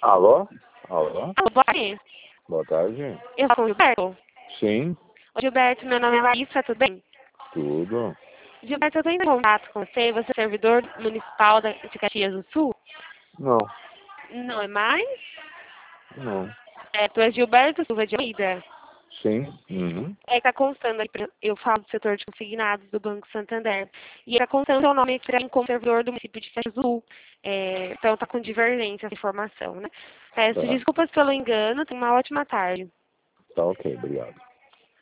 Alô? Alô? Alô, boa tarde. Boa tarde. Eu falo com o Gilberto. Sim, Ô, Gilberto, meu nome é Larissa, tudo bem? tudo. Gilberto, eu estou em contato com você. Você é servidor municipal de Caxias do Sul? Não, Não é mais? não. Tu é Gilberto Silva de Almeida. Sim, uhum. Tá constando aqui, eu falo do setor de consignados do Banco Santander. E tá constando seu nome aqui como servidor do município de Caxias do Sul. Então tá com divergência essa informação, né? Peço Tá, desculpas pelo engano, tenha uma ótima tarde. tá ok, obrigado.